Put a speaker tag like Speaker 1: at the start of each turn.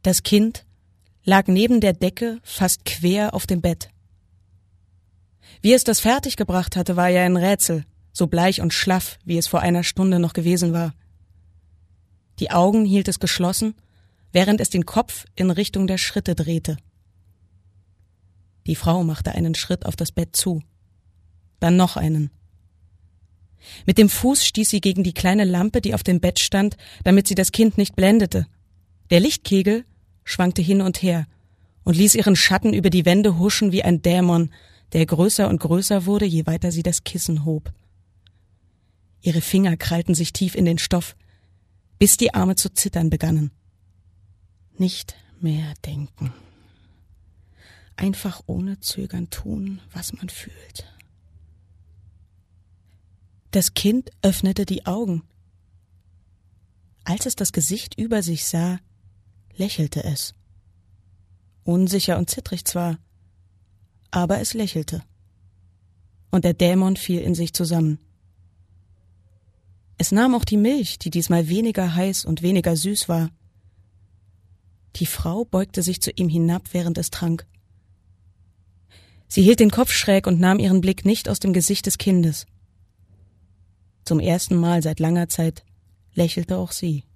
Speaker 1: Das Kind lag neben der Decke fast quer auf dem Bett. Wie es das fertiggebracht hatte, war ja ein Rätsel, so bleich und schlaff, wie es vor einer Stunde noch gewesen war. Die Augen hielt es geschlossen, während es den Kopf in Richtung der Schritte drehte. Die Frau machte einen Schritt auf das Bett zu, dann noch einen. Mit dem Fuß stieß sie gegen die kleine Lampe, die auf dem Bett stand, damit sie das Kind nicht blendete. Der Lichtkegel schwankte hin und her und ließ ihren Schatten über die Wände huschen wie ein Dämon, der größer und größer wurde, je weiter sie das Kissen hob. Ihre Finger krallten sich tief in den Stoff, bis die Arme zu zittern begannen. Nicht mehr denken. Einfach ohne Zögern tun, was man fühlt. Das Kind öffnete die Augen. Als es das Gesicht über sich sah, lächelte es. Unsicher und zittrig zwar, aber es lächelte. Und der Dämon fiel in sich zusammen. Es nahm auch die Milch, die diesmal weniger heiß und weniger süß war. Die Frau beugte sich zu ihm hinab, während es trank. Sie hielt den Kopf schräg und nahm ihren Blick nicht aus dem Gesicht des Kindes. Zum ersten Mal seit langer Zeit lächelte auch sie.